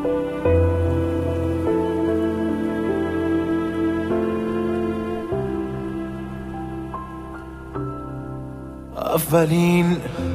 اولین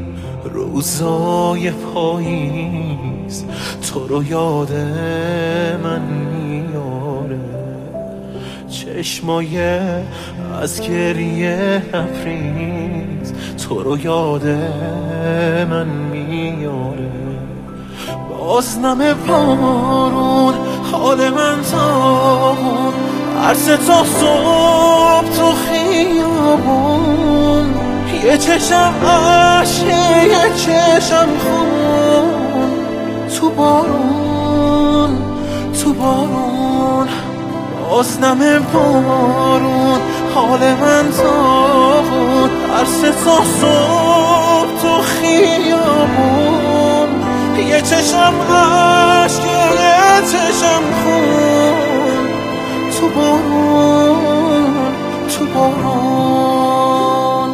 روزای پاییز تو رو یاد من میاره، چشمای از گریه لبریز تو رو یاد من میاره. باز نم بارون حال من تاون، عرض تا صبح تو خیابون، یه چشم عشق یه چشم خون، تو بارون تو بارون. باز نم بارون حال من تاون، عرض تا صبح تو خیابون، یه چشم عشق یه چشم خون، تو بارون تو بارون.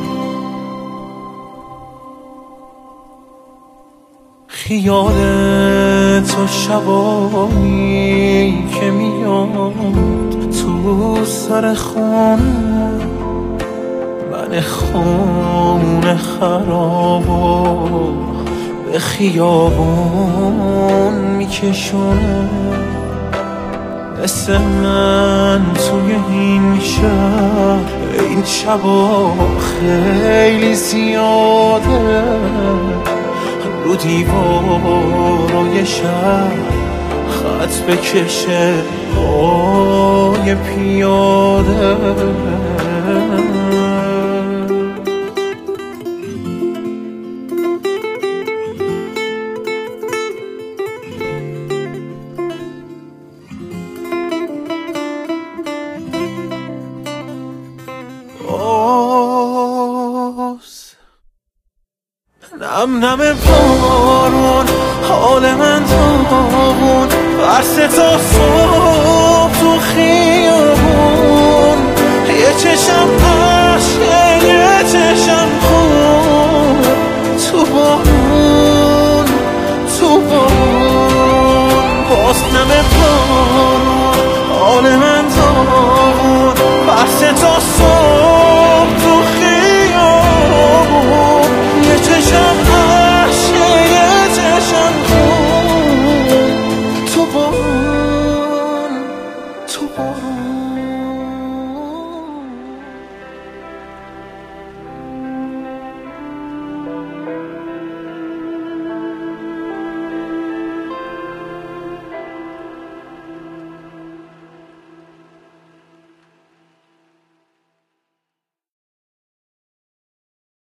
خیال تو شبایی که میاد تو سر خونه، من خونه خرابو به خیابون میکشونه. مثل من توی این شهر این شبا خیلی زیاده، رو دیوارای شهر خط بکشه پای پیاده. نم نم بارون حال من تاون، عرض تا صبح تو خیابون، یه چشم عشق